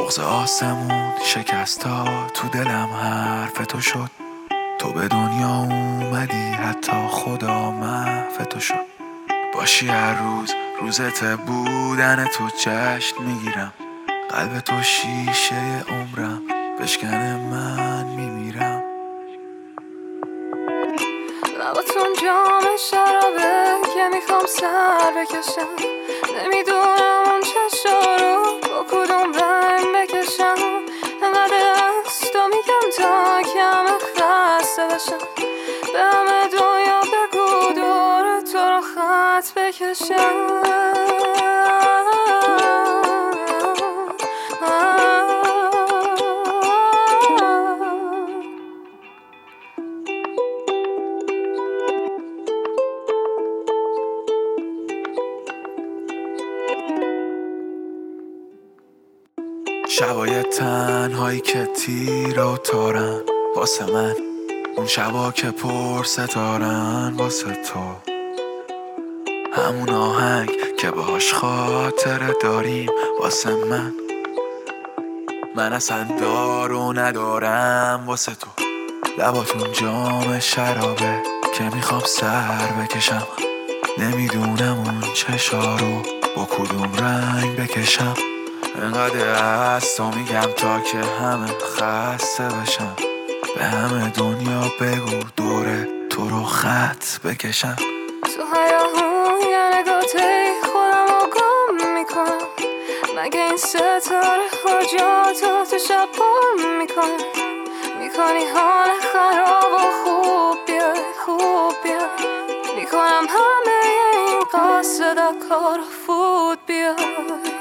بغض آسمون شکست تا تو دلم حرف تو شد. تو به دنیا اومدی حتی خدا محو تو شد. باشی هر روز روزت بودن تو جشن میگیرم. قلب تو شیشه عمرم بشکنه من میمیرم. لباتون جام شرابه که میخوام سر بکشم. نمیدونم اون چشا رو با کدوم رنگ بکشم. انقدر از تو میگم تا کم خسته بشم. به همه دنیا بگو دور تو رو خط بکشم. شبای تنهایی که تیر و تارن واسه من، اون شبا که پر ستارن واسه تو. همون آهنگ که باهاش خاطره داریم واسه من اصلا دارو ندارم واسه تو. لباتون جام شرابه که میخوام سر بکشم. نمیدونم اون چشا رو با کدوم رنگ بکشم. انقدر از تو میگم تا که همه خسته بشم. به همه دنیا بگو دوره تو رو خط بکشم. تو هیاهون یه نگاهی خودم رو گم میکنم. مگه این ستاره ها جا تو شب پام میکنی حال خراب و خوب بیای. میکنم همه این قصد کار فوت بیای.